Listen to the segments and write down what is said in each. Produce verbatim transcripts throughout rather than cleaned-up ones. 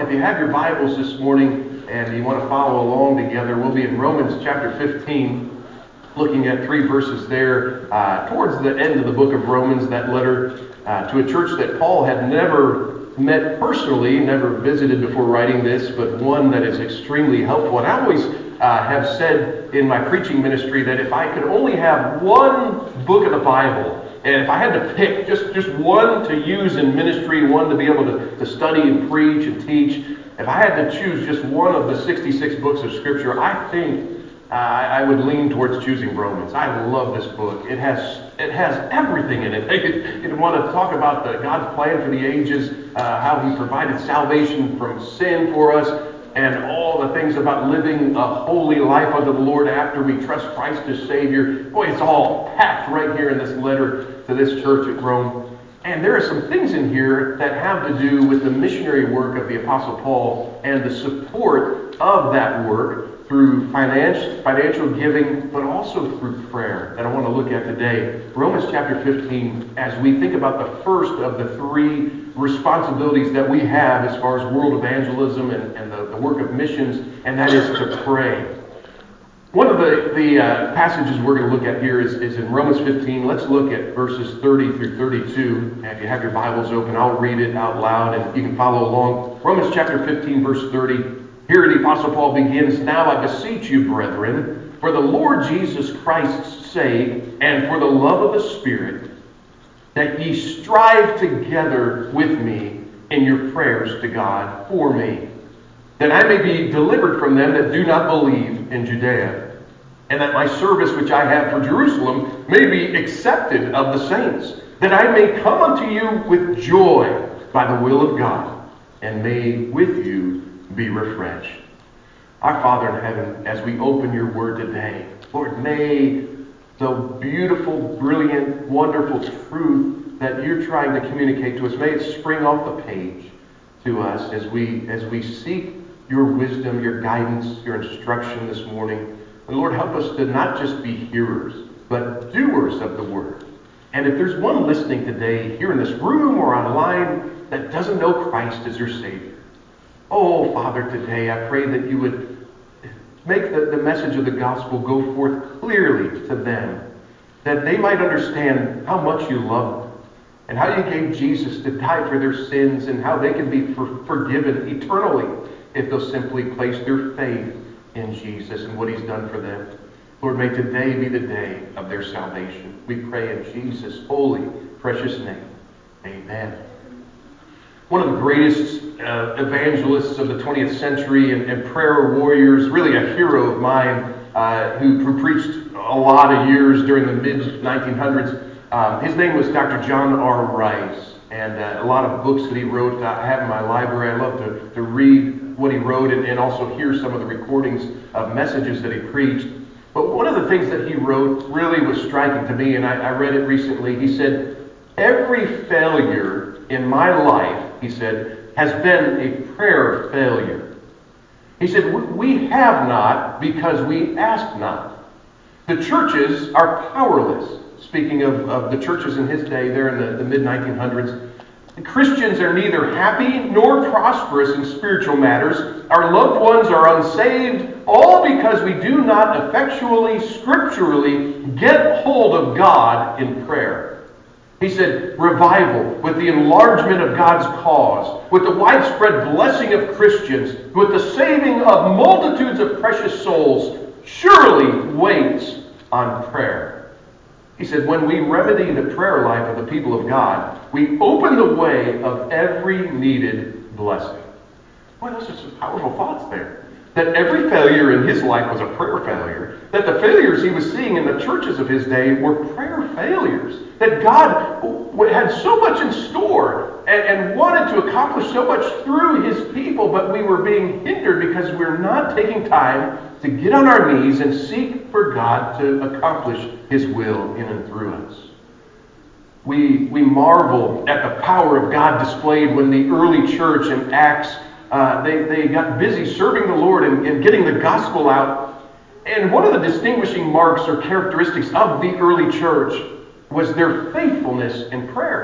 if you have your Bibles this morning and you want to follow along together, we'll be in Romans chapter fifteen, looking at three verses there uh, towards the end of the book of Romans, that letter uh, to a church that Paul had never met personally, never visited before writing this, but one that is extremely helpful. And I always uh, have said in my preaching ministry that if I could only have one book of the Bible, and if I had to pick just, just one to use in ministry, one to be able to, to study and preach and teach, if I had to choose just one of the sixty-six books of Scripture, I think uh, I would lean towards choosing Romans. I love this book. It has it has everything in it. You want to talk about the God's plan for the ages, uh, how He provided salvation from sin for us, and all the things about living a holy life unto the Lord after we trust Christ as Savior. Boy, it's all packed right here in this letter to this church at Rome. And there are some things in here that have to do with the missionary work of the Apostle Paul and the support of that work through financial, financial giving, but also through prayer that I want to look at today. Romans chapter fifteen, as we think about the first of the three responsibilities that we have as far as world evangelism and, and the, the work of missions, and that is to pray. One of the, the uh, passages we're going to look at here is, is in Romans fifteen. Let's look at verses thirty through thirty-two. And if you have your Bibles open, I'll read it out loud and you can follow along. Romans chapter fifteen, verse thirty. Here the Apostle Paul begins, "Now I beseech you, brethren, for the Lord Jesus Christ's sake, and for the love of the Spirit, that ye strive together with me in your prayers to God for me, that I may be delivered from them that do not believe in Judea, and that my service which I have for Jerusalem may be accepted of the saints, that I may come unto you with joy by the will of God, and may with you be refreshed." Our Father in heaven, as we open your word today, Lord, may the beautiful, brilliant, wonderful truth that you're trying to communicate to us, may it spring off the page to us as we as we seek your wisdom, your guidance, your instruction this morning. And Lord, help us to not just be hearers, but doers of the word. And if there's one listening today, here in this room or online, that doesn't know Christ as their Savior, oh, Father, today I pray that you would make the, the message of the gospel go forth clearly to them, that they might understand how much you love them, and how you gave Jesus to die for their sins, and how they can be for, forgiven eternally if they'll simply place their faith in Jesus and what he's done for them. Lord, may today be the day of their salvation. We pray in Jesus' holy, precious name. Amen. One of the greatest uh, evangelists of the twentieth century and, and prayer warriors, really a hero of mine, uh, who, who preached a lot of years during the mid nineteen hundreds. Um, his name was Doctor John R. Rice, and uh, a lot of books that he wrote uh, I have in my library. I love to, to read what he wrote and, and also hear some of the recordings of messages that he preached. But one of the things that he wrote really was striking to me, and I, I read it recently. He said, "Every failure in my life," he said, "has been a prayer failure." He said, "We have not because we ask not. The churches are powerless." Speaking of, of the churches in his day there in the, the mid nineteen hundreds. "Christians are neither happy nor prosperous in spiritual matters. Our loved ones are unsaved, all because we do not effectually, scripturally get hold of God in prayer." He said, "Revival, with the enlargement of God's cause, with the widespread blessing of Christians, with the saving of multitudes of precious souls, surely waits on prayer." He said, "When we remedy the prayer life of the people of God, we open the way of every needed blessing." Boy, those are some powerful thoughts there. That every failure in his life was a prayer failure. That the failures he was seeing in the churches of his day were prayer failures. That God had so much in store and, and wanted to accomplish so much through his people, but we were being hindered because we're not taking time to get on our knees and seek for God to accomplish his will in and through us. We, we marvel at the power of God displayed when the early church in Acts Uh, they, they got busy serving the Lord and, and getting the gospel out. And one of the distinguishing marks or characteristics of the early church was their faithfulness in prayer.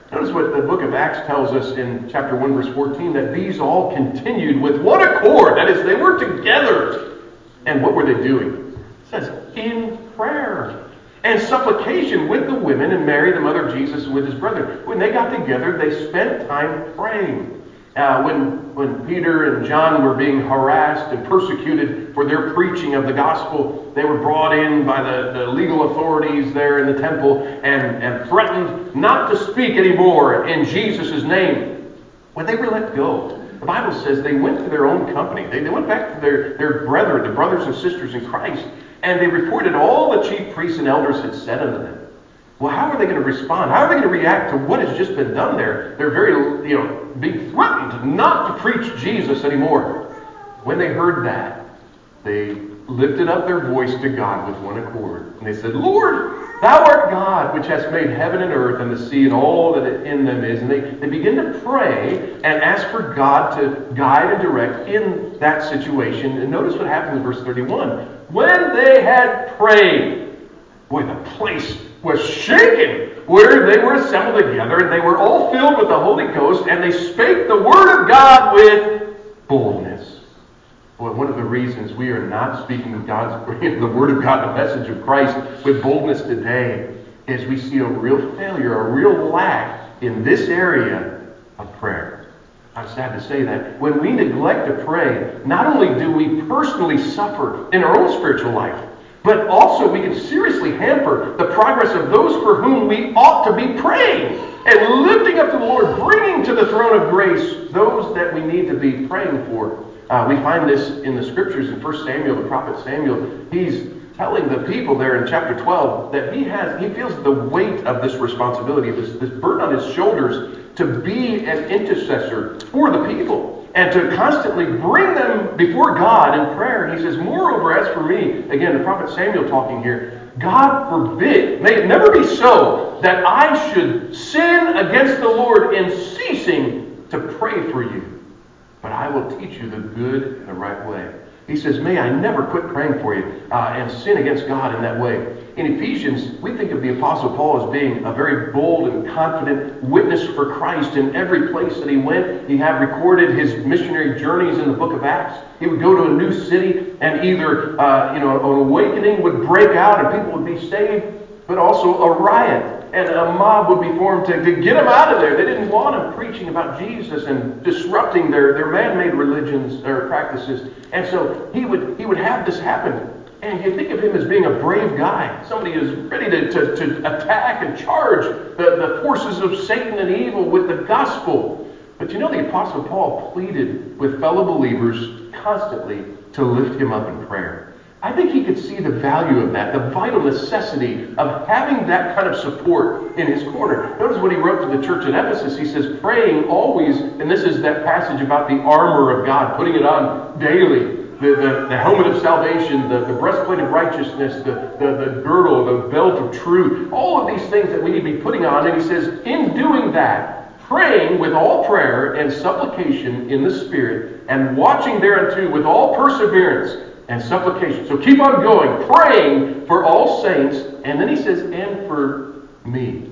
Notice what the book of Acts tells us in chapter one, verse fourteen, that these all continued with one accord. That is, they were together. And what were they doing? It says, in prayer and supplication with the women and Mary, the mother of Jesus, and with his brethren. When they got together, they spent time praying. Uh, when, when Peter and John were being harassed and persecuted for their preaching of the gospel, they were brought in by the, the legal authorities there in the temple and, and threatened not to speak anymore in Jesus' name. When they were let go, the Bible says they went to their own company. They, they went back to their, their brethren, the brothers and sisters in Christ, and they reported all the chief priests and elders had said unto them. Well, how are they going to respond? How are they going to react to what has just been done there? They're very, you know, being threatened not to preach Jesus anymore. When they heard that, they lifted up their voice to God with one accord. And they said, Lord, thou art God, which hast made heaven and earth and the sea and all that in them is. And they, they begin to pray and ask for God to guide and direct in that situation. And notice what happens in verse thirty-one. When they had prayed, boy, the place was shaken where they were assembled together, and they were all filled with the Holy Ghost, and they spake the word of God with boldness. Boy, one of the reasons we are not speaking God's the word of God, the message of Christ, with boldness today, is we see a real failure, a real lack in this area of prayer. I'm sad to say that when we neglect to pray, not only do we personally suffer in our own spiritual life, but also we can seriously hamper the progress of those for whom we ought to be praying and lifting up to the Lord, bringing to the throne of grace those that we need to be praying for. Uh, we find this in the scriptures in First Samuel, the prophet Samuel. He's telling the people there in chapter twelve that he has, he feels the weight of this responsibility, this, this burden on his shoulders to be an intercessor for the people and to constantly bring them before God in prayer. And he says, moreover, as for me, again, the prophet Samuel talking here, God forbid, may it never be so, that I should sin against the Lord in ceasing to pray for you. But I will teach you the good and the right way. He says, may I never quit praying for you uh, and sin against God in that way. In Ephesians, we think of the Apostle Paul as being a very bold and confident witness for Christ in every place that he went. He had recorded his missionary journeys in the book of Acts. He would go to a new city and either uh, you know, an awakening would break out and people would be saved, but also a riot. And a mob would be formed to, to get him out of there. They didn't want him preaching about Jesus and disrupting their, their man-made religions or practices. And so he would he would have this happen. And you think of him as being a brave guy. Somebody who's ready to, to, to attack and charge the, the forces of Satan and evil with the gospel. But you know, the Apostle Paul pleaded with fellow believers constantly to lift him up in prayer. I think he could see the value of that, the vital necessity of having that kind of support in his corner. Notice what he wrote to the church at Ephesus. He says, praying always, and this is that passage about the armor of God, putting it on daily, the, the, the helmet of salvation, the, the breastplate of righteousness, the, the, the girdle, the belt of truth, all of these things that we need to be putting on. And he says, in doing that, praying with all prayer and supplication in the Spirit, and watching thereunto with all perseverance and supplication. So keep on going, praying for all saints. And then he says, and for me.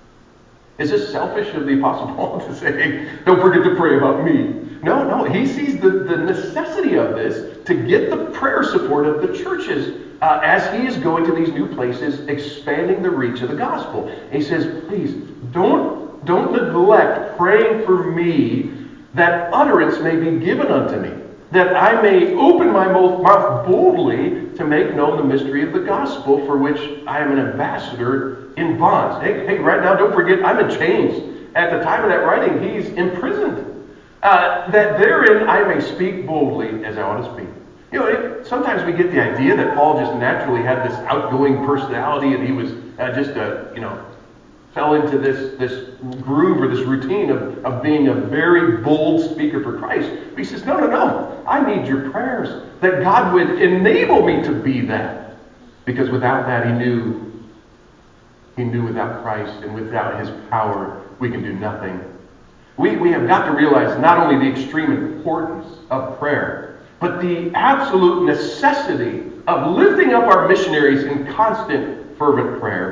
Is this selfish of the Apostle Paul to say, hey, don't forget to pray about me? No, no. He sees the, the necessity of this to get the prayer support of the churches uh, as he is going to these new places, expanding the reach of the gospel. And he says, please, don't, don't neglect praying for me, that utterance may be given unto me, that I may open my mouth boldly to make known the mystery of the gospel, for which I am an ambassador in bonds. Hey, hey, right now, don't forget, I'm in chains. At the time of that writing, he's imprisoned. Uh, that therein I may speak boldly as I ought to speak. You know, it, sometimes we get the idea that Paul just naturally had this outgoing personality and he was uh, just a, you know, fell into this, this groove or this routine of, of being a very bold speaker for Christ. But he says, no, no, no. I need your prayers that God would enable me to be that. Because without that, he knew, he knew without Christ and without his power, we can do nothing. We, we have got to realize not only the extreme importance of prayer, but the absolute necessity of lifting up our missionaries in constant, fervent prayer.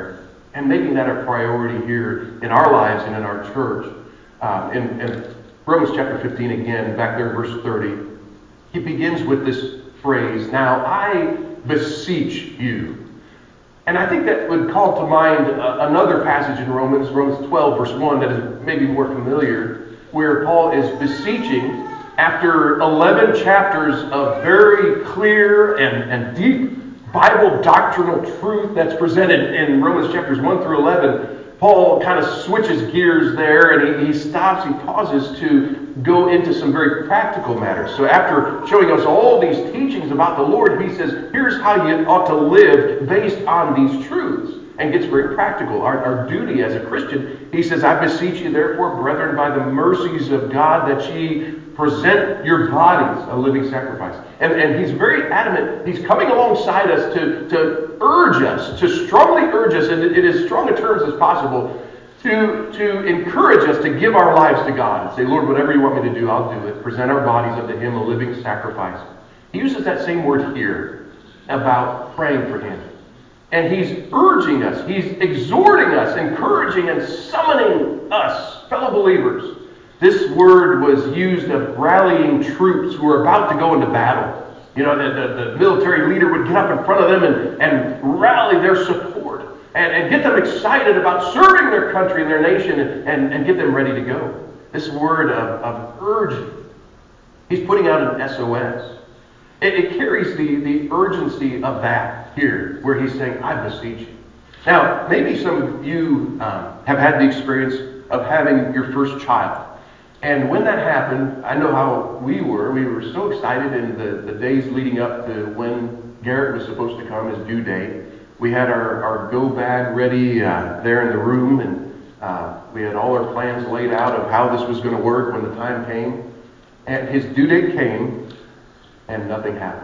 and making that a priority here in our lives and in our church. Um, in, in Romans chapter fifteen, again, back there in verse thirty, he begins with this phrase, "Now I beseech you." And I think that would call to mind uh, another passage in Romans, Romans twelve, verse one, that is maybe more familiar, where Paul is beseeching after eleven chapters of very clear and, and deep Bible doctrinal truth that's presented in Romans chapters one through eleven. Paul kind of switches gears there, and he, he stops, he pauses to go into some very practical matters. So after showing us all these teachings about the Lord, he says, here's how you ought to live based on these truths, and gets very practical. Our, our duty as a Christian, he says, "I beseech you, therefore, brethren, by the mercies of God, that ye present your bodies a living sacrifice." And, and he's very adamant. He's coming alongside us to, to urge us, to strongly urge us, in, in as strong a terms as possible, to, to encourage us to give our lives to God and say, "Lord, whatever you want me to do, I'll do it." Present our bodies unto Him a living sacrifice. He uses that same word here about praying for Him. And he's urging us, he's exhorting us, encouraging and summoning us, fellow believers. This word was used of rallying troops who were about to go into battle. You know, the, the, the military leader would get up in front of them and, and rally their support and, and get them excited about serving their country and their nation and, and, and get them ready to go. This word of, of urging. He's putting out an S O S. It, it carries the, the urgency of that here, where he's saying, "I beseech you." Now, maybe some of you um, have had the experience of having your first child. And when that happened, I know how we were. We were so excited in the, the days leading up to when Garrett was supposed to come, his due date. We had our, our go bag ready uh, there in the room, and uh, we had all our plans laid out of how this was going to work when the time came. And his due date came, and nothing happened.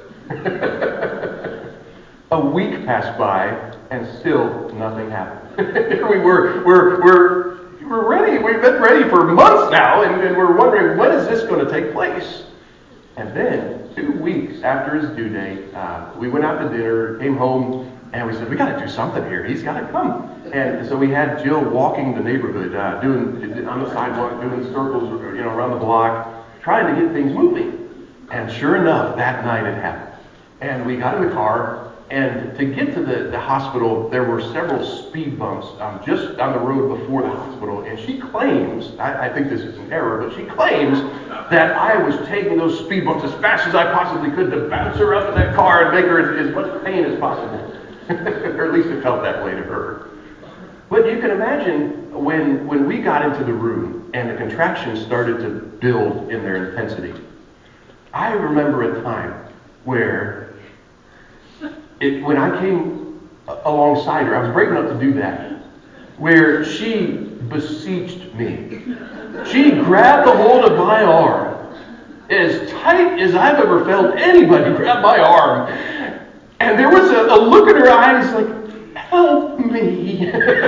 A week passed by, and still nothing happened. Here we were, we're, we're, we're ready. We've been ready for months now, and, and we're wondering, when is this going to take place? And then, two weeks after his due date, uh, we went out to dinner, came home, and we said, "We got to do something here. He's got to come." And so we had Jill walking the neighborhood, uh, doing on the sidewalk, doing circles, you know, around the block, trying to get things moving. And sure enough, that night it happened. And we got in the car, and to get to the, the hospital, there were several speed bumps um, just on the road before the hospital. And she claims, I, I think this is an error, but she claims that I was taking those speed bumps as fast as I possibly could to bounce her up in that car and make her as, as much pain as possible. Or at least it felt that way to her. But you can imagine when, when we got into the room and the contractions started to build in their intensity. I remember a time where it, when I came alongside her, I was brave enough to do that, where she beseeched me. She grabbed a hold of my arm as tight as I've ever felt anybody grab my arm. And there was a, a look in her eyes like, "Help me."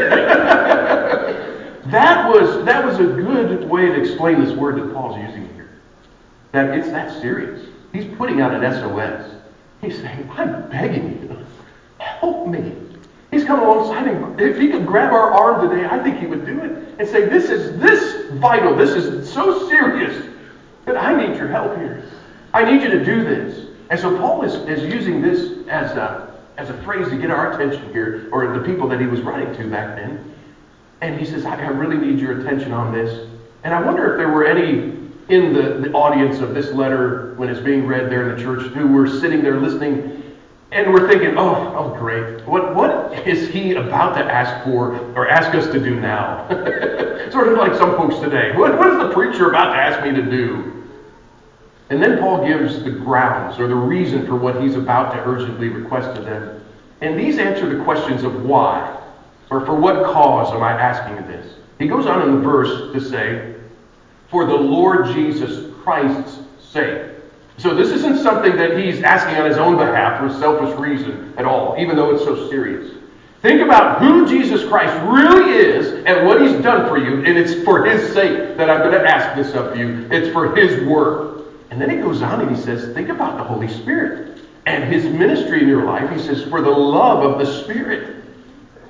That was, that was a good way to explain this word that Paul's using here. That it's that serious. He's putting out an S O S. He's saying, "I'm begging you, help me." He's coming alongside him. If he could grab our arm today, I think he would do it and say, "This is this vital. This is so serious that I need your help here. I need you to do this." And so Paul is, is using this as a, as a phrase to get our attention here, or the people that he was writing to back then. And he says, I, I really need your attention on this. And I wonder if there were any in the, the audience of this letter when it's being read there in the church who were sitting there listening and were thinking, oh, oh great. What, what is he about to ask for or ask us to do now? Sort of like some folks today. What, what is the preacher about to ask me to do? And then Paul gives the grounds or the reason for what he's about to urgently request of them. And these answer the questions of why, or for what cause am I asking this? He goes on in the verse to say, for the Lord Jesus Christ's sake. So this isn't something that he's asking on his own behalf for a selfish reason at all, even though it's so serious. Think about who Jesus Christ really is and what he's done for you, and it's for his sake that I'm going to ask this of you. It's for his work. And then he goes on and he says, think about the Holy Spirit and his ministry in your life. He says, for the love of the Spirit.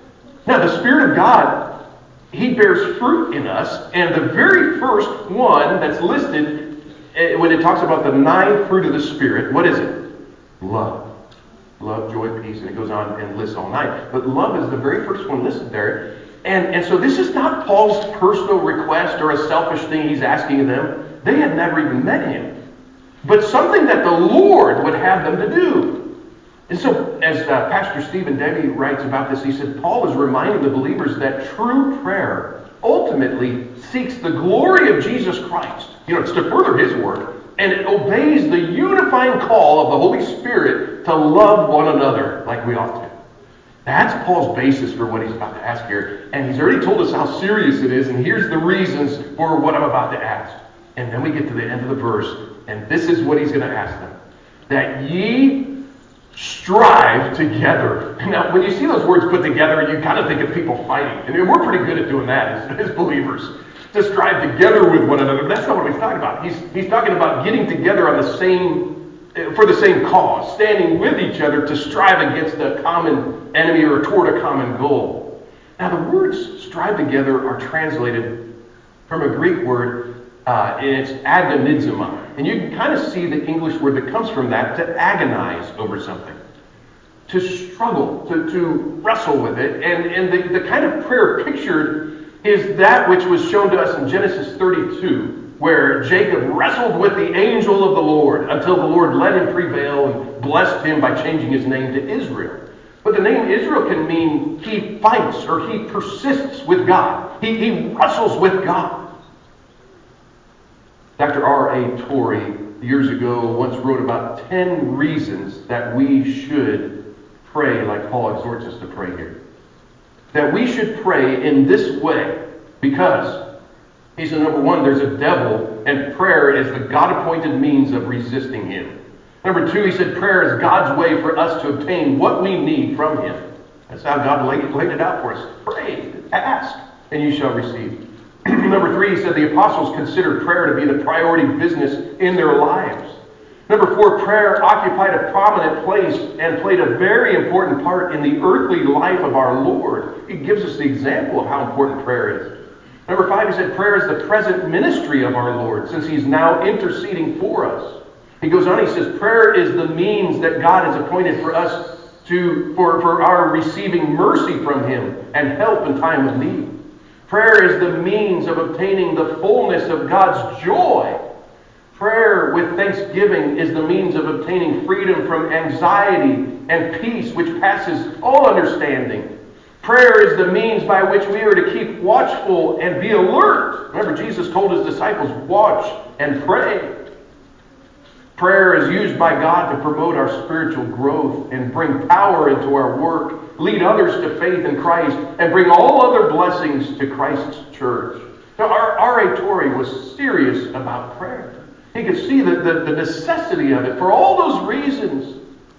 Now, the Spirit of God, He bears fruit in us, and the very first one that's listed when it talks about the nine fruit of the Spirit, what is it? Love. Love, joy, peace, and it goes on and lists all nine. But love is the very first one listed there. And, and so this is not Paul's personal request or a selfish thing he's asking of them. They had never even met him. But something that the Lord would have them to do. And so, as uh, Pastor Stephen Debbie writes about this, he said, Paul is reminding the believers that true prayer ultimately seeks the glory of Jesus Christ. You know, it's to further His work, and it obeys the unifying call of the Holy Spirit to love one another like we ought to. That's Paul's basis for what he's about to ask here. And he's already told us how serious it is, and here's the reasons for what I'm about to ask. And then we get to the end of the verse, and this is what he's going to ask them. That ye strive together. Now, when you see those words put together, you kind of think of people fighting. And we're pretty good at doing that as, as believers. To strive together with one another. But that's not what he's talking about. He's, he's talking about getting together on the same, for the same cause. Standing with each other to strive against a common enemy or toward a common goal. Now, the words strive together are translated from a Greek word. Uh, it's agonizomai. And you can kind of see the English word that comes from that, to agonize over something. To struggle, to, to wrestle with it. And, and the, the kind of prayer pictured is that which was shown to us in Genesis thirty-two, where Jacob wrestled with the angel of the Lord until the Lord let him prevail and blessed him by changing his name to Israel. But the name Israel can mean he fights or he persists with God. He, he wrestles with God. Doctor R A Torrey, years ago, once wrote about ten reasons that we should pray like Paul exhorts us to pray here. That we should pray in this way because, he said, number one, there's a devil, and prayer is the God-appointed means of resisting him. Number two, he said, prayer is God's way for us to obtain what we need from Him. That's how God laid, laid it out for us. Pray, ask, and you shall receive. Number three, he said the apostles considered prayer to be the priority business in their lives. Number four, prayer occupied a prominent place and played a very important part in the earthly life of our Lord. It gives us the example of how important prayer is. Number five, he said prayer is the present ministry of our Lord, since He's now interceding for us. He goes on, he says, prayer is the means that God has appointed for us to for, for our receiving mercy from Him and help in time of need. Prayer is the means of obtaining the fullness of God's joy. Prayer with thanksgiving is the means of obtaining freedom from anxiety and peace which passes all understanding. Prayer is the means by which we are to keep watchful and be alert. Remember, Jesus told His disciples, watch and pray. Prayer is used by God to promote our spiritual growth and bring power into our work, lead others to faith in Christ, and bring all other blessings to Christ's church. Now, R A Torrey was serious about prayer. He could see the, the, the necessity of it for all those reasons.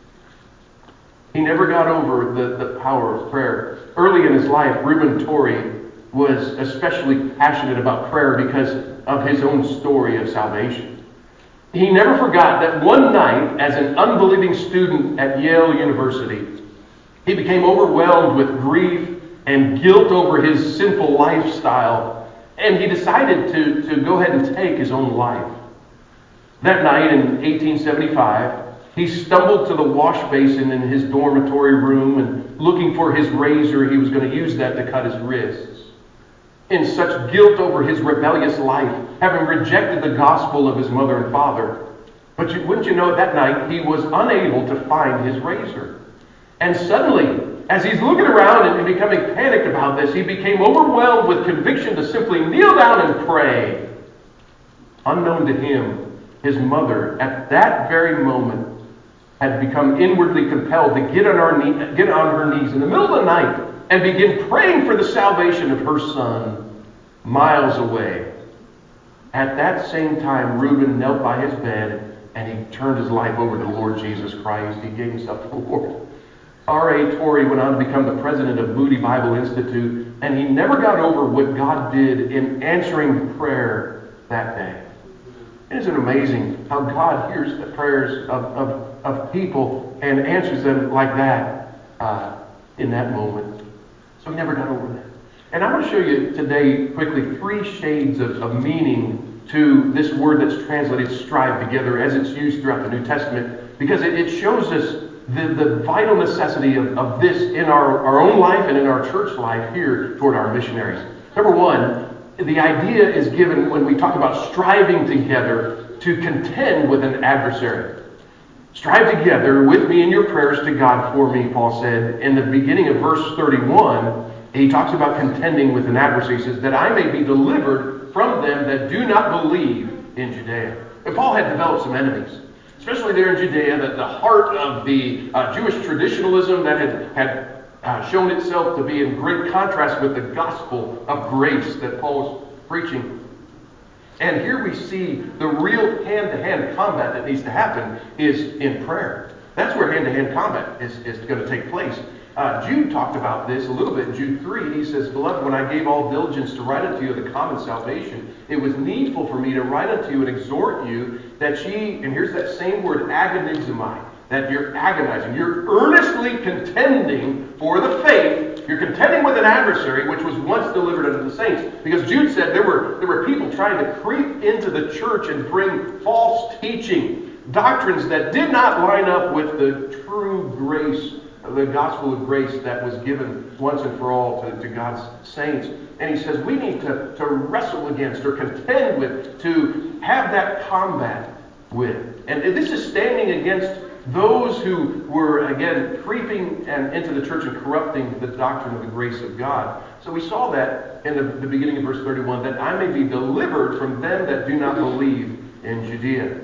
He never got over the, the power of prayer. Early in his life, Reuben Torrey was especially passionate about prayer because of his own story of salvation. He never forgot that one night, as an unbelieving student at Yale University, he became overwhelmed with grief and guilt over his sinful lifestyle, and he decided to, to go ahead and take his own life. That night in eighteen seventy-five, he stumbled to the wash basin in his dormitory room, and looking for his razor, he was going to use that to cut his wrists. In such guilt over his rebellious life, having rejected the gospel of his mother and father. But you, wouldn't you know, that night he was unable to find his razor. And suddenly, as he's looking around and becoming panicked about this, he became overwhelmed with conviction to simply kneel down and pray. Unknown to him, his mother, at that very moment, had become inwardly compelled to get on, our knee, get on her knees in the middle of the night and begin praying for the salvation of her son miles away. At that same time, Reuben knelt by his bed and he turned his life over to the Lord Jesus Christ. He gave himself to the Lord. R A Torrey went on to become the president of Moody Bible Institute, and he never got over what God did in answering prayer that day. Isn't it amazing how God hears the prayers of, of, of people and answers them like that uh, in that moment? So he never got over that. And I want to show you today, quickly, three shades of, of meaning to this word that's translated strive together as it's used throughout the New Testament, because it, it shows us the, the vital necessity of, of this in our, our own life and in our church life here toward our missionaries. Number one, the idea is given when we talk about striving together to contend with an adversary. Strive together with me in your prayers to God for me, Paul said. In the beginning of verse thirty-one, he talks about contending with an adversary. He says, that I may be delivered from them that do not believe in Judea. And Paul had developed some enemies, especially there in Judea, that the heart of the uh, Jewish traditionalism that had, had uh, shown itself to be in great contrast with the gospel of grace that Paul was preaching. And here we see the real hand-to-hand combat that needs to happen is in prayer. That's where hand-to-hand combat is, is going to take place. Uh, Jude talked about this a little bit in Jude three. He says, Beloved, when I gave all diligence to write unto you of the common salvation, it was needful for me to write unto you and exhort you that ye, and here's that same word, agonizomai, that you're agonizing, you're earnestly contending for the faith. You're contending with an adversary which was once delivered unto the saints. Because Jude said there were, there were people trying to creep into the church and bring false teaching, doctrines that did not line up with the true grace, the gospel of grace that was given once and for all to, to God's saints. And he says we need to, to wrestle against or contend with, to have that combat with. And this is standing against those who were, again, creeping and into the church and corrupting the doctrine of the grace of God. So we saw that in the, the beginning of verse thirty-one, that I may be delivered from them that do not believe in Judea.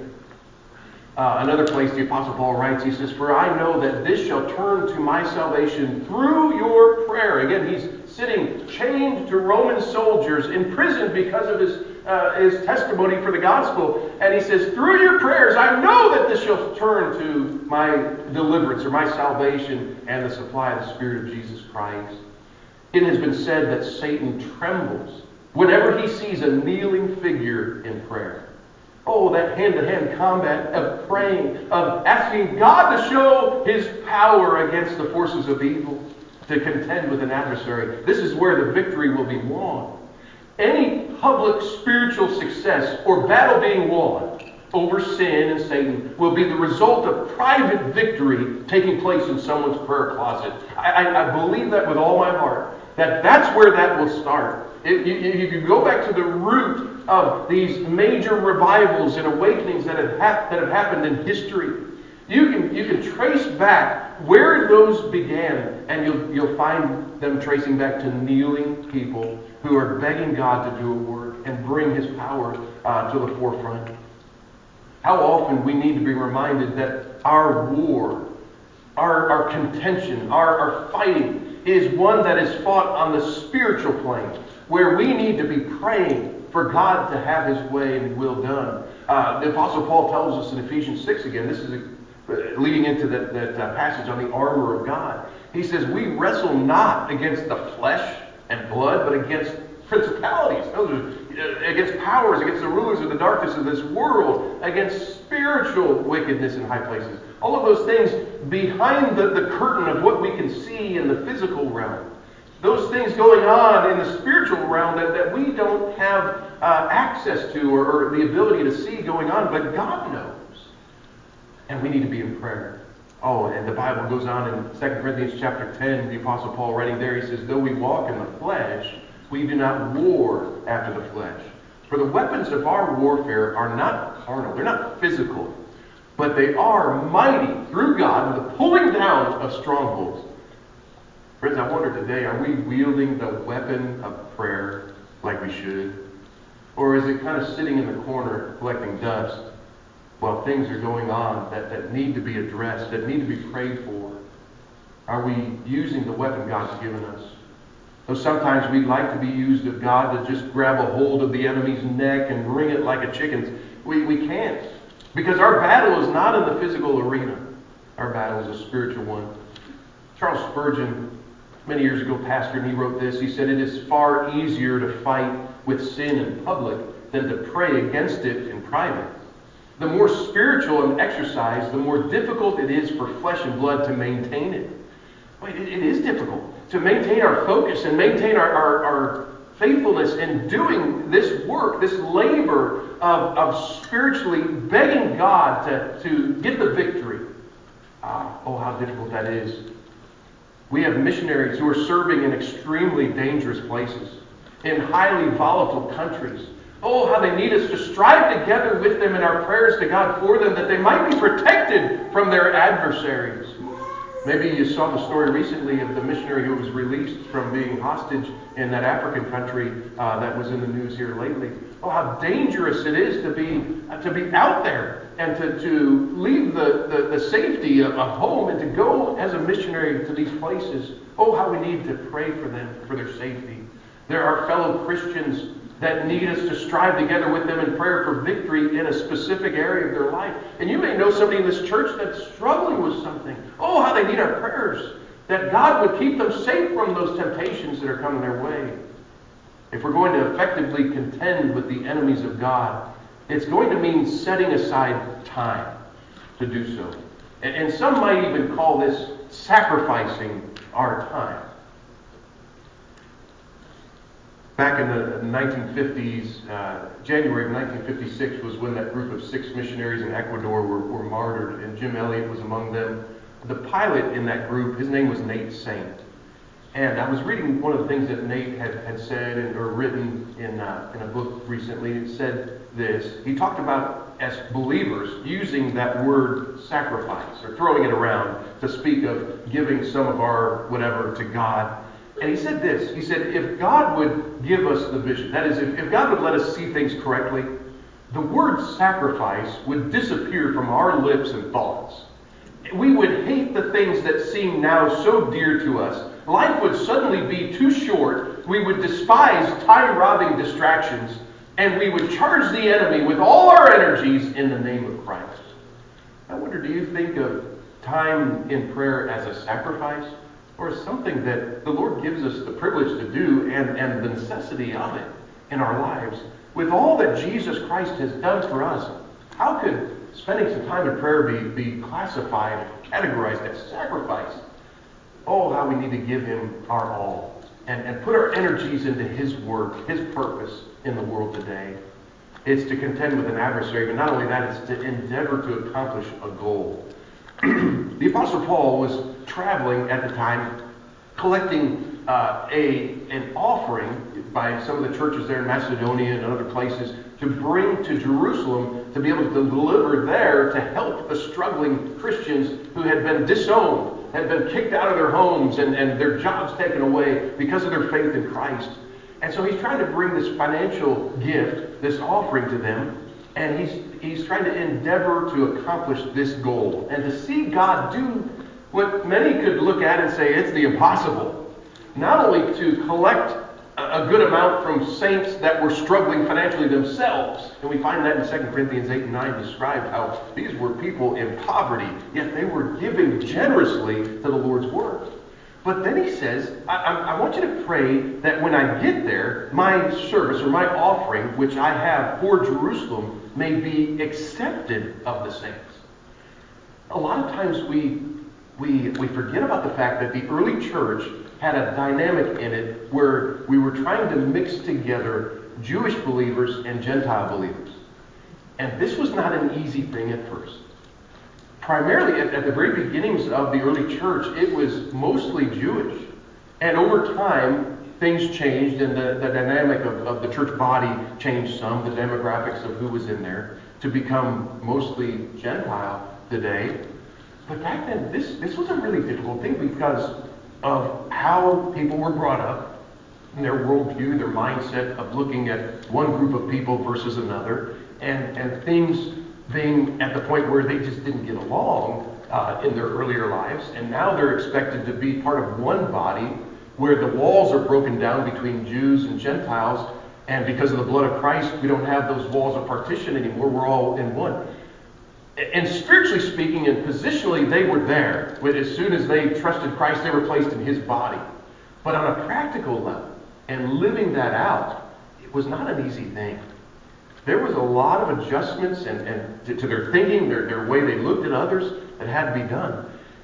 Uh, another place the Apostle Paul writes, he says, For I know that this shall turn to my salvation through your prayer. Again, he's sitting chained to Roman soldiers, imprisoned because of his uh, his testimony for the gospel. And he says, through your prayers, I know that this shall turn to my deliverance or my salvation and the supply of the Spirit of Jesus Christ. It has been said that Satan trembles whenever he sees a kneeling figure in prayer. Oh, that hand-to-hand combat of praying, of asking God to show his power against the forces of evil, to contend with an adversary. This is where the victory will be won. Any public spiritual success or battle being won over sin and Satan will be the result of private victory taking place in someone's prayer closet. I, I, I believe that with all my heart, that that's where that will start. If you, if you go back to the root of these major revivals and awakenings that have, hap- that have happened in history, you can you can trace back where those began, and you'll you'll find them tracing back to kneeling people who are begging God to do a work and bring his power uh, to the forefront. How often we need to be reminded that our war, our, our contention, our, our fighting is one that is fought on the spiritual plane, where we need to be praying for God to have his way and will done. Uh, the Apostle Paul tells us in Ephesians six again, this is a, uh, leading into that, that uh, passage on the armor of God. He says, we wrestle not against the flesh and blood, but against principalities, against powers, against the rulers of the darkness of this world, against spiritual wickedness in high places. All of those things behind the, the curtain of what we can see in the physical realm. Those things going on in the spiritual realm that, that we don't have uh, access to or, or the ability to see going on, but God knows. And we need to be in prayer. Oh, and the Bible goes on in Second Corinthians chapter ten, the Apostle Paul writing there, he says, though we walk in the flesh, we do not war after the flesh. For the weapons of our warfare are not carnal, they're not physical, but they are mighty through God to the pulling down of strongholds. Friends, I wonder today, are we wielding the weapon of prayer like we should? Or is it kind of sitting in the corner collecting dust while things are going on that, that need to be addressed, that need to be prayed for? Are we using the weapon God's given us? Though sometimes we'd like to be used of God to just grab a hold of the enemy's neck and wring it like a chicken's, we, we can't. Because our battle is not in the physical arena. Our battle is a spiritual one. Charles Spurgeon, many years ago, pastor, and he wrote this. He said, it is far easier to fight with sin in public than to pray against it in private. The more spiritual an exercise, the more difficult it is for flesh and blood to maintain it. Wait, it, it is difficult to maintain our focus and maintain our, our, our faithfulness in doing this work, this labor of, of spiritually begging God to, to get the victory. Ah, oh, how difficult that is. We have missionaries who are serving in extremely dangerous places, in highly volatile countries. Oh, how they need us to strive together with them in our prayers to God for them, that they might be protected from their adversaries. Maybe you saw the story recently of the missionary who was released from being hostage in that African country uh, that was in the news here lately. Oh, how dangerous it is to be uh, to be out there and to, to leave the, the, the safety of, of home and to go as a missionary to these places. Oh, how we need to pray for them, for their safety. There are fellow Christians that need us to strive together with them in prayer for victory in a specific area of their life. And you may know somebody in this church that's struggling with something. Oh, how they need our prayers, that God would keep them safe from those temptations that are coming their way. If we're going to effectively contend with the enemies of God, it's going to mean setting aside time to do so. And, and some might even call this sacrificing our time. Back in the nineteen fifties, uh, January of nineteen fifty-six was when that group of six missionaries in Ecuador were, were martyred, and Jim Elliot was among them. The pilot in that group, his name was Nate Saint. And I was reading one of the things that Nate had, had said and, or written in, uh, in a book recently. It said this. He talked about, as believers, using that word sacrifice, or throwing it around to speak of giving some of our whatever to God. And he said this, he said, if God would give us the vision, that is, if, if God would let us see things correctly, the word sacrifice would disappear from our lips and thoughts. We would hate the things that seem now so dear to us. Life would suddenly be too short. We would despise time-robbing distractions, and we would charge the enemy with all our energies in the name of Christ. I wonder, do you think of time in prayer as a sacrifice? Or something that the Lord gives us the privilege to do and, and the necessity of it in our lives? With all that Jesus Christ has done for us, how could spending some time in prayer be, be classified, categorized as sacrifice? Oh, how we need to give Him our all and, and put our energies into His work, His purpose in the world today. It's to contend with an adversary, but not only that, it's to endeavor to accomplish a goal. The Apostle Paul was traveling at the time, collecting uh, a an offering by some of the churches there in Macedonia and other places to bring to Jerusalem to be able to deliver there to help the struggling Christians who had been disowned, had been kicked out of their homes and, and their jobs taken away because of their faith in Christ. And so he's trying to bring this financial gift, this offering to them, and he's he's trying to endeavor to accomplish this goal and to see God do what many could look at and say it's the impossible. Not only to collect a good amount from saints that were struggling financially themselves, and we find that in Second Corinthians eight and nine described how these were people in poverty, yet they were giving generously to the Lord's work. But then he says, I, I, I want you to pray that when I get there, my service or my offering, which I have for Jerusalem, may be accepted of the saints. A lot of times we we we forget about the fact that the early church had a dynamic in it where we were trying to mix together Jewish believers and Gentile believers. And this was not an easy thing at first. Primarily, at, at the very beginnings of the early church, it was mostly Jewish. And over time, things changed and the, the dynamic of, of the church body changed some, the demographics of who was in there, to become mostly Gentile today. But back then, this, this was a really difficult thing because of how people were brought up, and their worldview, their mindset of looking at one group of people versus another, and, and things being at the point where they just didn't get along uh, in their earlier lives, and now they're expected to be part of one body where the walls are broken down between Jews and Gentiles, and because of the blood of Christ, we don't have those walls of partition anymore. We're all in one. And spiritually speaking and positionally, they were there. As soon as they trusted Christ, they were placed in His body. But on a practical level, and living that out, it was not an easy thing. There was a lot of adjustments and, and to, to their thinking, their, their way they looked at others that had to be done.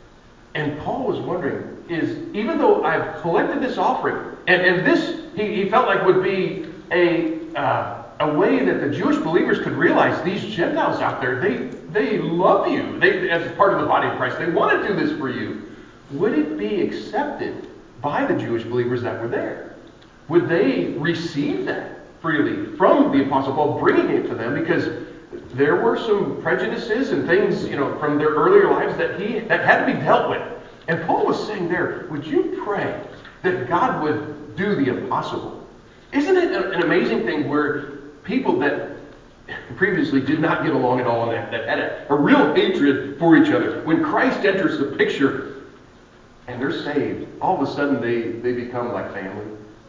And Paul was wondering, is even though I've collected this offering, and, and this he, he felt like would be a uh, a way that the Jewish believers could realize these Gentiles out there, they they love you. They, as part of the body of Christ, they want to do this for you. Would it be accepted by the Jewish believers that were there? Would they receive that freely from the Apostle Paul, bringing it to them? Because there were some prejudices and things, you know, from their earlier lives that he that had to be dealt with. And Paul was saying there, would you pray that God would do the impossible? Isn't it an amazing thing where people that previously did not get along at all and that, that had a, a real hatred for each other, when Christ enters the picture and they're saved, all of a sudden they, they become like family?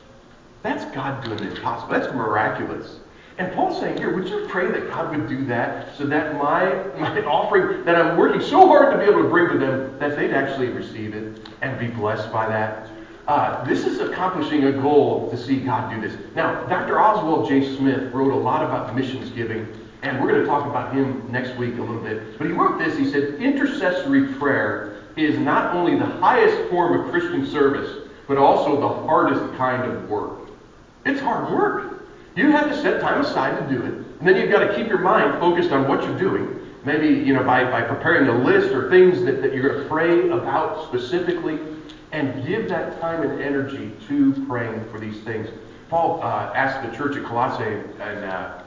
That's God doing the impossible. That's miraculous. And Paul's saying here, would you pray that God would do that so that my, my offering that I'm working so hard to be able to bring to them, that they'd actually receive it and be blessed by that? Uh, this is accomplishing a goal to see God do this. Now, Doctor Oswald J. Smith wrote a lot about missions giving, and we're going to talk about him next week a little bit. But he wrote this. He said, intercessory prayer is not only the highest form of Christian service, but also the hardest kind of work. It's hard work. You have to set time aside to do it. And then you've got to keep your mind focused on what you're doing. Maybe, you know, by, by preparing a list or things that, that you're going to pray about specifically. And give that time and energy to praying for these things. Paul uh, asked the church at Colossae, and uh,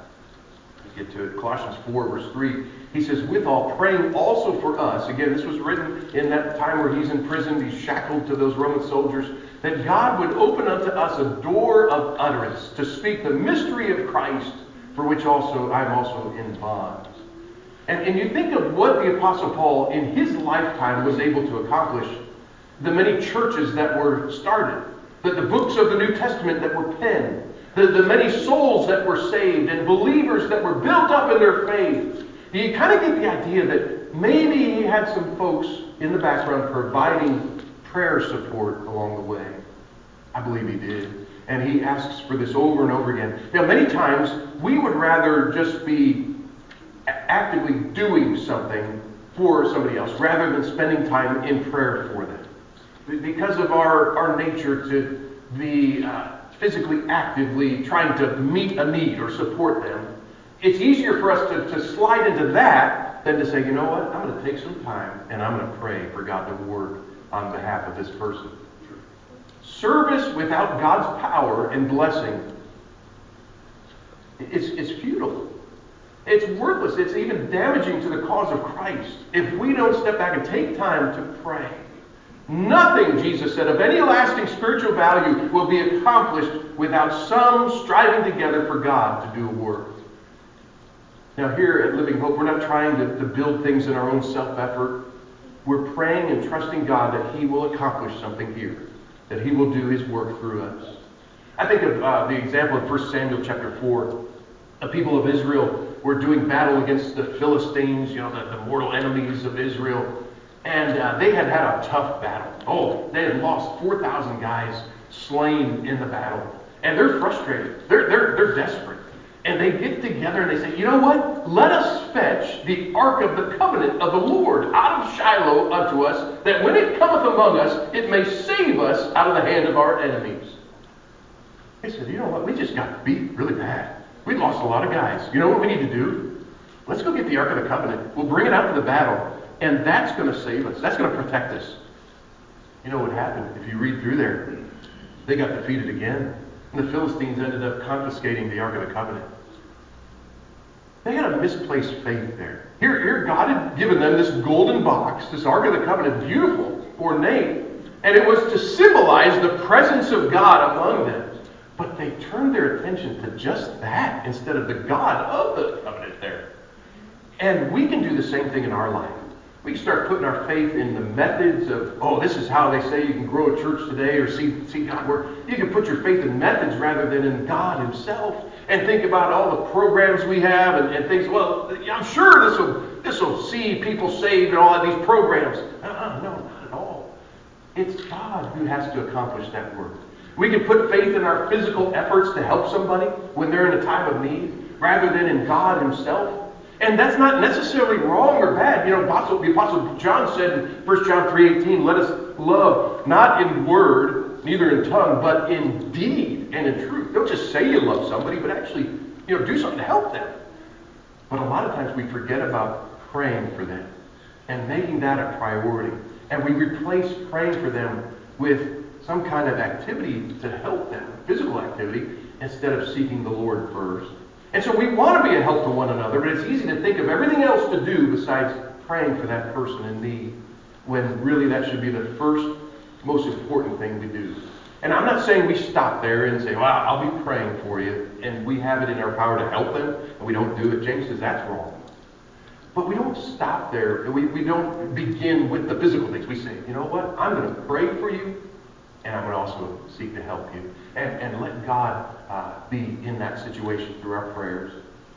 get to it, Colossians four, verse three. He says, withal, praying also for us. Again, this was written in that time where he's in prison, he's shackled to those Roman soldiers, that God would open unto us a door of utterance to speak the mystery of Christ, for which also I'm also in bonds. And, and you think of what the Apostle Paul in his lifetime was able to accomplish. The many churches that were started, the, the books of the New Testament that were penned, the, the many souls that were saved, and believers that were built up in their faith. You kind of get the idea that maybe he had some folks in the background providing prayer support along the way. I believe he did. And he asks for this over and over again. Now, many times we would rather just be actively doing something for somebody else rather than spending time in prayer for them. Because of our, our nature to be uh, physically actively trying to meet a need or support them, it's easier for us to, to slide into that than to say, you know what, I'm going to take some time and I'm going to pray for God to work on behalf of this person. Service without God's power and blessing is, is futile. It's worthless. It's even damaging to the cause of Christ if we don't step back and take time to pray. Nothing, Jesus said, of any lasting spiritual value will be accomplished without some striving together for God to do a work. Now here at Living Hope, we're not trying to, to build things in our own self-effort. We're praying and trusting God that He will accomplish something here, that He will do His work through us. I think of uh, the example of First Samuel chapter four. The people of Israel were doing battle against the Philistines, you know, the, the mortal enemies of Israel. And uh, they had had a tough battle. Oh, they had lost four thousand guys slain in the battle. And they're frustrated. They're, they're, they're desperate. And they get together and they say, you know what? Let us fetch the ark of the covenant of the Lord out of Shiloh unto us, that when it cometh among us, it may save us out of the hand of our enemies. They said, you know what? We just got beat really bad. We lost a lot of guys. You know what we need to do? Let's go get the ark of the covenant. We'll bring it out to the battle. And that's going to save us. That's going to protect us. You know what happened? If you read through there, they got defeated again. And the Philistines ended up confiscating the Ark of the Covenant. They had a misplaced faith there. Here, here God had given them this golden box, this Ark of the Covenant, beautiful, ornate, and it was to symbolize the presence of God among them. But they turned their attention to just that instead of the God of the covenant there. And we can do the same thing in our life. We can start putting our faith in the methods of, oh, this is how they say you can grow a church today or see, see God work. You can put your faith in methods rather than in God Himself. And think about all the programs we have and, and things. Well, I'm sure this will this will see people saved and all of these programs. Uh-uh, no, not at all. It's God who has to accomplish that work. We can put faith in our physical efforts to help somebody when they're in a time of need rather than in God Himself. And that's not necessarily wrong or bad. You know, Apostle, the Apostle John said in First John three eighteen, let us love not in word, neither in tongue, but in deed and in truth. Don't just say you love somebody, but actually, you know, do something to help them. But a lot of times we forget about praying for them and making that a priority. And we replace praying for them with some kind of activity to help them, physical activity, instead of seeking the Lord first. And so we want to be a help to one another, but it's easy to think of everything else to do besides praying for that person in need, when really that should be the first, most important thing we do. And I'm not saying we stop there and say, well, I'll be praying for you, and we have it in our power to help them, and we don't do it. James says that's wrong. But we don't stop there. We, we don't begin with the physical things. We say, you know what? I'm going to pray for you, and I'm going to also seek to help you. And, and let God uh, be in that situation through our prayers.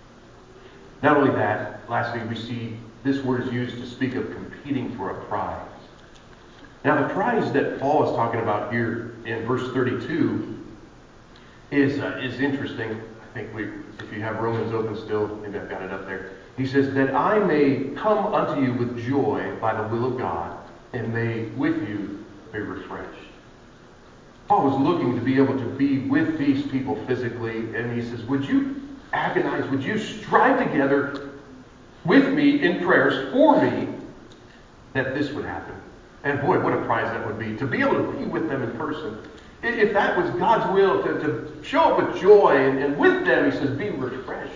Not only that, lastly, we see this word is used to speak of competing for a prize. Now, the prize that Paul is talking about here in verse thirty-two is uh, is interesting. I think we, if you have Romans open still, maybe I've got it up there. He says, that I may come unto you with joy by the will of God, and may with you be refreshed. Paul was looking to be able to be with these people physically, and he says, would you agonize, would you strive together with me in prayers for me that this would happen? And boy, what a prize that would be, to be able to be with them in person. If that was God's will, to, to show up with joy, and, and with them, he says, be refreshed.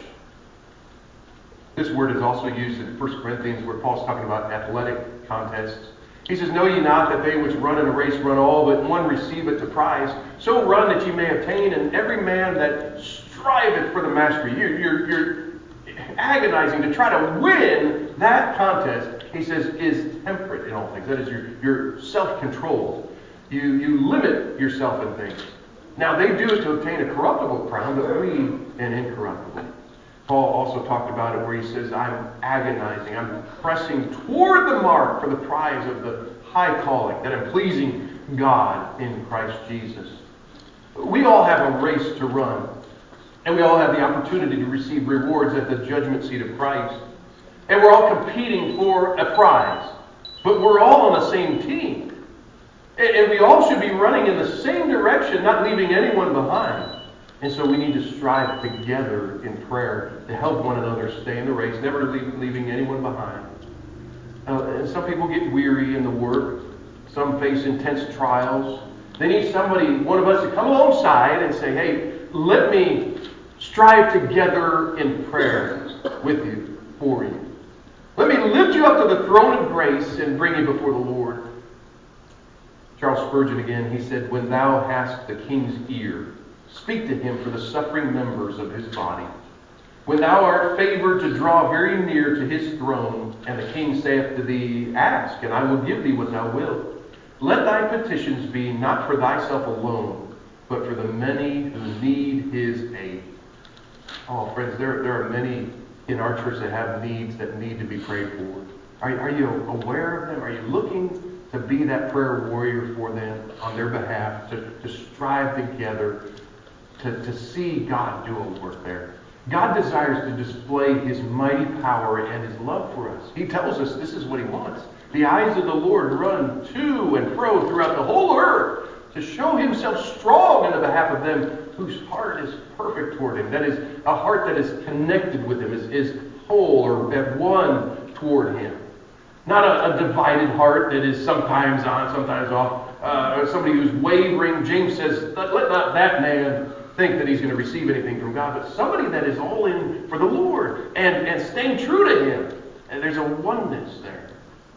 This word is also used in First Corinthians, where Paul's talking about athletic contests. He says, know ye not that they which run in a race run all, but one receiveth the prize? So run that ye may obtain, and every man that striveth for the mastery. You're, you're, you're agonizing to try to win that contest, he says, is temperate in all things. That is, you're, you're self-controlled. You, you limit yourself in things. Now, they do it to obtain a corruptible crown, but we an incorruptible. Paul also talked about it where he says, I'm agonizing, I'm pressing toward the mark for the prize of the high calling, that I'm pleasing God in Christ Jesus. We all have a race to run, and we all have the opportunity to receive rewards at the judgment seat of Christ. And we're all competing for a prize, but we're all on the same team. And we all should be running in the same direction, not leaving anyone behind. And so we need to strive together in prayer to help one another stay in the race, never leave, leaving anyone behind. Uh, and some people get weary in the work. Some face intense trials. They need somebody, one of us, to come alongside and say, hey, let me strive together in prayer with you, for you. Let me lift you up to the throne of grace and bring you before the Lord. Charles Spurgeon again, he said, when thou hast the king's ear, speak to him for the suffering members of his body. When thou art favored to draw very near to his throne, and the king saith to thee, ask, and I will give thee what thou wilt. Let thy petitions be not for thyself alone, but for the many who need his aid. Oh, friends, there, there are many in our church that have needs that need to be prayed for. Are, are you aware of them? Are you looking to be that prayer warrior for them on their behalf, to, to strive together, to, to see God do a work there? God desires to display his mighty power and his love for us. He tells us this is what he wants. The eyes of the Lord run to and fro throughout the whole earth to show himself strong in the behalf of them whose heart is perfect toward him. That is, a heart that is connected with him, is, is whole or at one toward him. Not a, a divided heart that is sometimes on, sometimes off. Uh, somebody who's wavering. James says, let, let not that man think that he's going to receive anything from God, but somebody that is all in for the Lord and, and staying true to him. And there's a oneness there.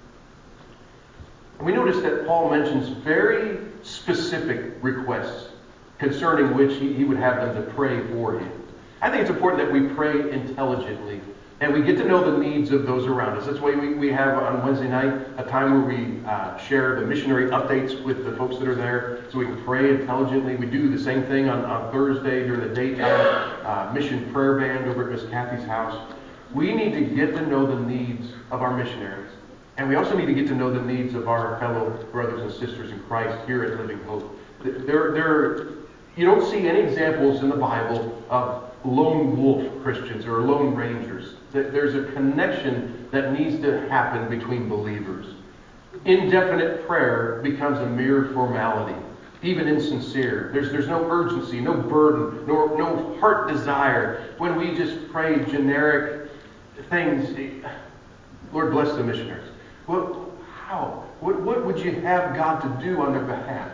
And we notice that Paul mentions very specific requests concerning which he, he would have them to pray for him. I think it's important that we pray intelligently and we get to know the needs of those around us. That's why we, we have on Wednesday night a time where we uh, share the missionary updates with the folks that are there so we can pray intelligently. We do the same thing on, on Thursday during the daytime uh, mission prayer band over at Miss Kathy's house. We need to get to know the needs of our missionaries. And we also need to get to know the needs of our fellow brothers and sisters in Christ here at Living Hope. There, there, you don't see any examples in the Bible of lone wolf Christians or lone rangers. that there's a connection that needs to happen between believers. Indefinite prayer becomes a mere formality, even insincere. There's, there's no urgency, no burden, nor, no heart desire. When we just pray generic things, Lord bless the missionaries. Well, how? What, what would you have God to do on their behalf?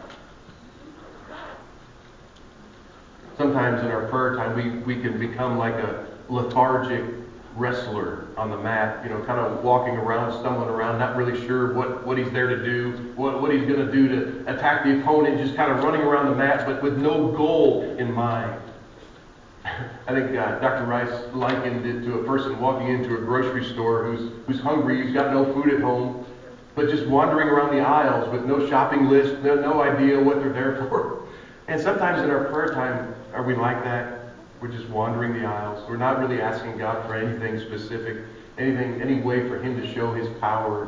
Sometimes in our prayer time, we, we can become like a lethargic wrestler on the mat, you know, kind of walking around, stumbling around, not really sure what, what he's there to do, what, what he's going to do to attack the opponent, just kind of running around the mat, but with no goal in mind. I think uh, Doctor Rice likened it to a person walking into a grocery store who's, who's hungry, who's got no food at home, but just wandering around the aisles with no shopping list, no, no idea what they're there for. And sometimes in our prayer time, are we like that? We're just wandering the aisles. We're not really asking God for anything specific, anything, any way for Him to show His power.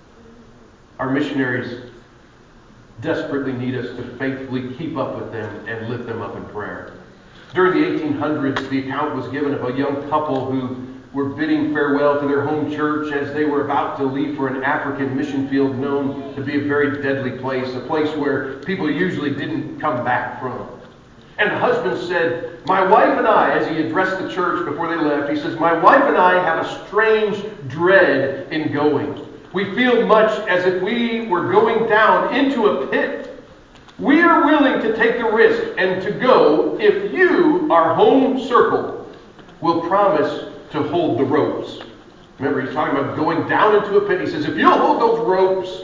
Our missionaries desperately need us to faithfully keep up with them and lift them up in prayer. During the eighteen hundreds, the account was given of a young couple who were bidding farewell to their home church as they were about to leave for an African mission field known to be a very deadly place, a place where people usually didn't come back from. And the husband said, "My wife and I," as he addressed the church before they left, he says, "My wife and I have a strange dread in going. We feel much as if we were going down into a pit. We are willing to take the risk and to go if you, our home circle, will promise to hold the ropes." Remember, he's talking about going down into a pit. He says, if you'll hold those ropes,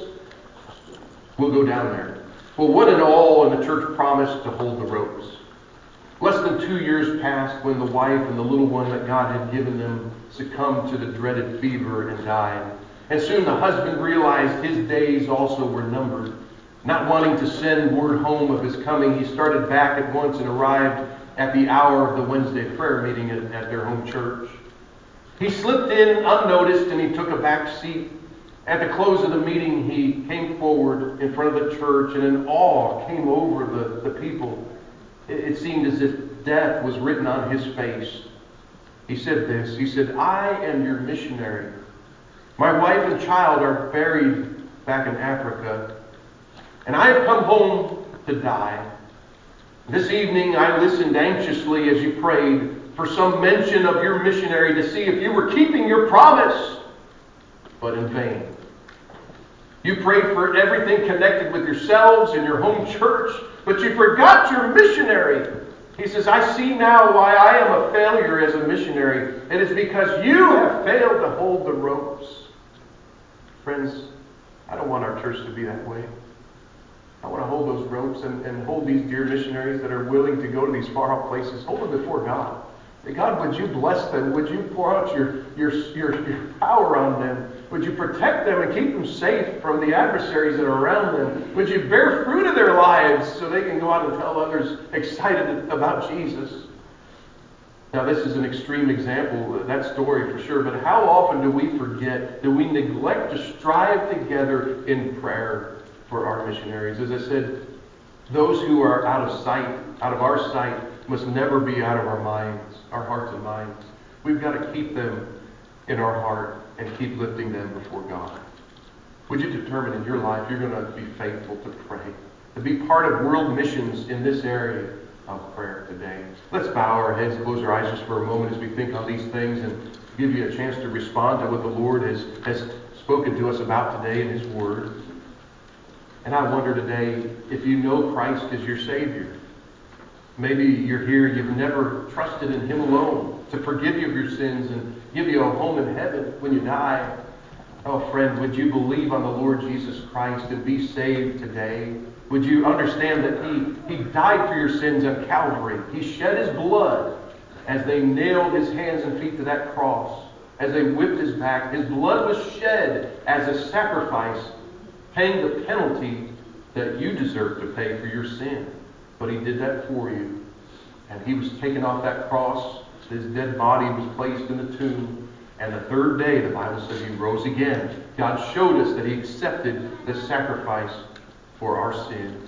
we'll go down there. Well, one and all in the church promised to hold the ropes. Less than two years passed when the wife and the little one that God had given them succumbed to the dreaded fever and died. And soon the husband realized his days also were numbered. Not wanting to send word home of his coming, he started back at once and arrived at the hour of the Wednesday prayer meeting at, at their home church. He slipped in unnoticed and he took a back seat. At the close of the meeting, he came forward in front of the church, and an awe came over the, the people. It, it seemed as if death was written on his face. He said this, he said, "I am your missionary. My wife and child are buried back in Africa, and I have come home to die. This evening I listened anxiously as you prayed for some mention of your missionary to see if you were keeping your promise, but in vain. You prayed for everything connected with yourselves and your home church, but you forgot your missionary." He says, "I see now why I am a failure as a missionary. It is because you have failed to hold the ropes." Friends, I don't want our church to be that way. I want to hold those ropes and, and hold these dear missionaries that are willing to go to these far off places. Hold them before God. Say, "God, would you bless them? Would you pour out your, your, your, your power on them? Would you protect them and keep them safe from the adversaries that are around them? Would you bear fruit in their lives so they can go out and tell others excited about Jesus?" Now, this is an extreme example, that story for sure, but how often do we forget, do we neglect to strive together in prayer for our missionaries? As I said, those who are out of sight, out of our sight, must never be out of our minds, our hearts and minds. We've got to keep them in our heart and keep lifting them before God. Would you determine in your life you're going to be faithful to pray, to be part of world missions in this area of prayer today? Let's bow our heads, close our eyes just for a moment as we think on these things and give you a chance to respond to what the Lord has, has spoken to us about today in His Word. And I wonder today if you know Christ as your Savior. Maybe you're here, you've never trusted in Him alone to forgive you of your sins and give you a home in heaven when you die. Oh, friend, would you believe on the Lord Jesus Christ and be saved today? Would you understand that He, he died for your sins on Calvary? He shed His blood as they nailed His hands and feet to that cross, as they whipped His back. His blood was shed as a sacrifice, paying the penalty that you deserve to pay for your sin. But He did that for you. And He was taken off that cross. His dead body was placed in the tomb. And the third day, the Bible says He rose again. God showed us that He accepted the sacrifice for our sins.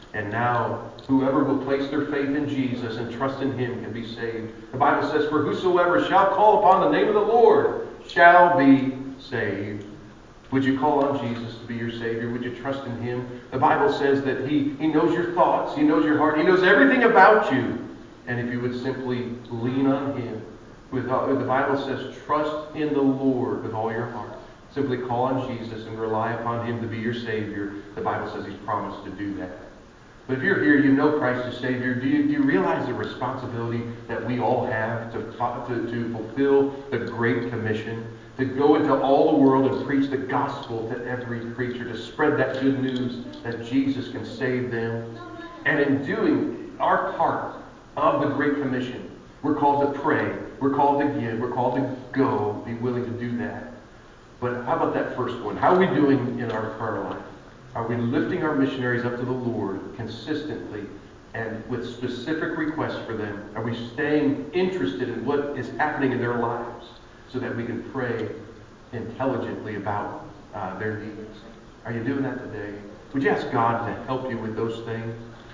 And now, whoever will place their faith in Jesus and trust in Him can be saved. The Bible says, "For whosoever shall call upon the name of the Lord shall be saved." Would you call on Jesus to be your Savior? Would you trust in Him? The Bible says that He, he knows your thoughts. He knows your heart. He knows everything about you. And if you would simply lean on Him, with all, the Bible says, trust in the Lord with all your heart. Simply call on Jesus and rely upon Him to be your Savior. The Bible says He's promised to do that. But if you're here, you know Christ as Savior, do you, do you realize the responsibility that we all have to, to, to fulfill the Great Commission? To go into all the world and preach the gospel to every creature, to spread that good news that Jesus can save them. And in doing our part of the Great Commission, we're called to pray, we're called to give, we're called to go, be willing to do that. But how about that first one? How are we doing in our prayer life? Are we lifting our missionaries up to the Lord consistently and with specific requests for them? Are we staying interested in what is happening in their lives so that we can pray intelligently about uh, their needs? Are you doing that today? Would you ask God to help you with those things?